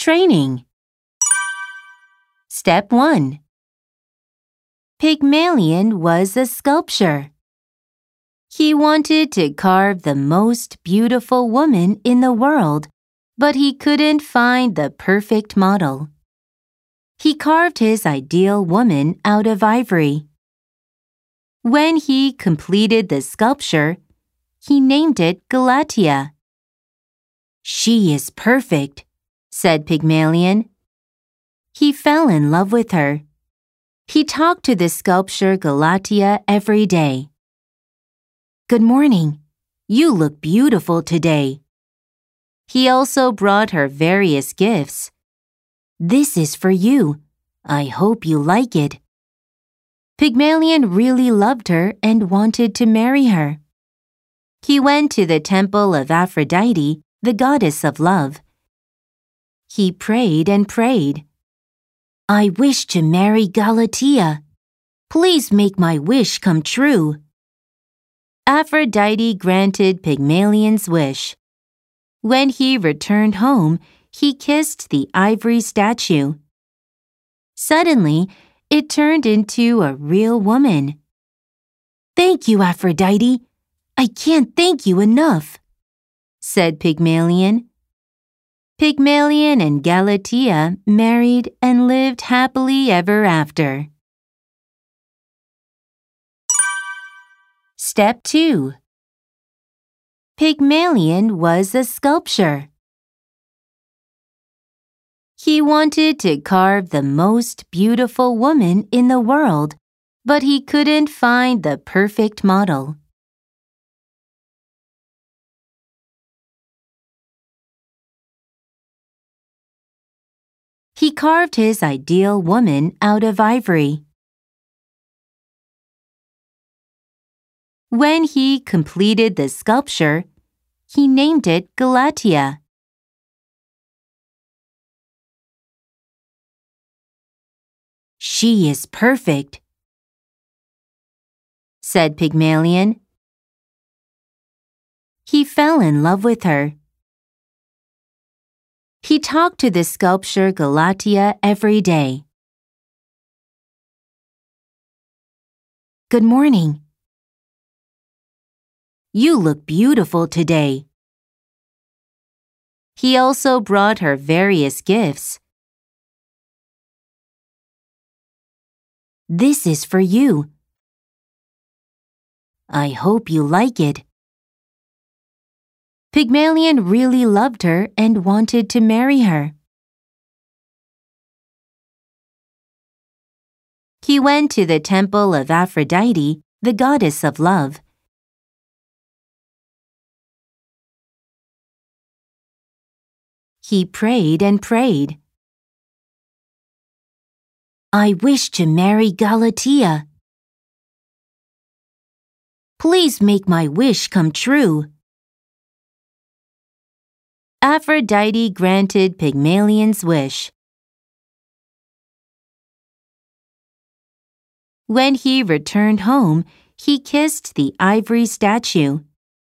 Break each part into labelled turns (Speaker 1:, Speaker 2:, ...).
Speaker 1: Training. Step 1. Pygmalion was a sculptor. He wanted to carve the most beautiful woman in the world, but he couldn't find the perfect model. He carved his ideal woman out of ivory. When he completed the sculpture, he named it Galatea. "She is perfect," said Pygmalion. He fell in love with her. He talked to the sculpture Galatea every day. "Good morning. You look beautiful today." He also brought her various gifts. "This is for you. I hope you like it." Pygmalion really loved her and wanted to marry her. He went to the temple of Aphrodite, the goddess of love. He prayed and prayed. "I wish to marry Galatea. Please make my wish come true." Aphrodite granted Pygmalion's wish. When he returned home, he kissed the ivory statue. Suddenly, it turned into a real woman. "Thank you, Aphrodite. I can't thank you enough," said Pygmalion. Pygmalion and Galatea married and lived happily ever after. Step 2. Pygmalion was a sculptor. He wanted to carve the most beautiful woman in the world, but he couldn't find the perfect model. He carved his ideal woman out of ivory. When he completed the sculpture, he named it Galatea. "She is perfect," said Pygmalion. He fell in love with her. He talked to the sculpture Galatea every day. "Good morning. You look beautiful today." He also brought her various gifts. "This is for you. I hope you like it." Pygmalion really loved her and wanted to marry her. He went to the temple of Aphrodite, the goddess of love. He prayed and prayed. "I wish to marry Galatea. Please make my wish come true." Aphrodite granted Pygmalion's wish. When he returned home, he kissed the ivory statue.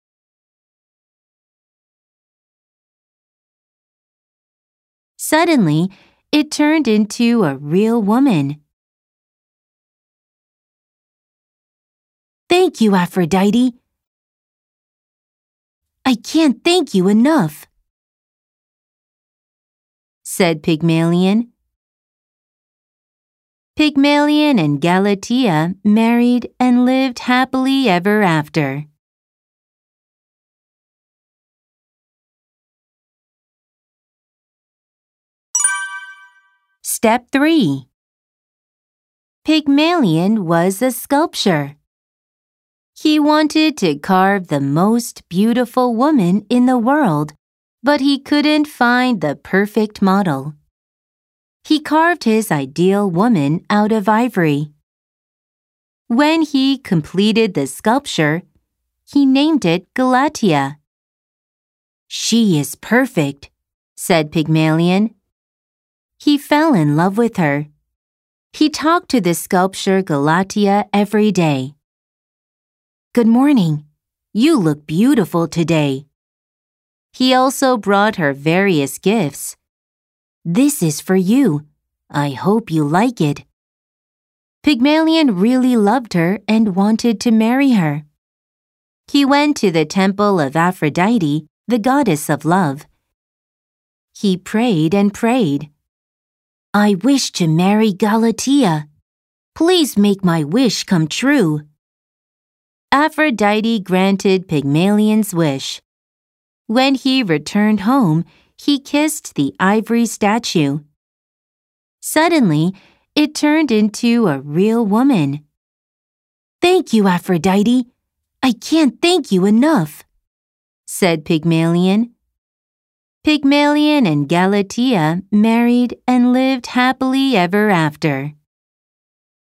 Speaker 1: Suddenly, it turned into a real woman. "Thank you, Aphrodite. I can't thank you enough," said Pygmalion. Pygmalion and Galatea married and lived happily ever after. Step 3. Pygmalion was a sculptor. He wanted to carve the most beautiful woman in the world, but he couldn't find the perfect model. He carved his ideal woman out of ivory. When he completed the sculpture, he named it Galatea. "She is perfect," said Pygmalion. He fell in love with her. He talked to the sculpture Galatea every day. "Good morning. You look beautiful today." He also brought her various gifts. This is for you. I hope you like it." Pygmalion really loved her and wanted to marry her. He went to the temple of Aphrodite, the goddess of love. He prayed and prayed. "I wish to marry Galatea. Please make my wish come true." Aphrodite granted Pygmalion's wish. When he returned home, he kissed the ivory statue. Suddenly, it turned into a real woman. "Thank you, Aphrodite. I can't thank you enough," said Pygmalion. Pygmalion and Galatea married and lived happily ever after.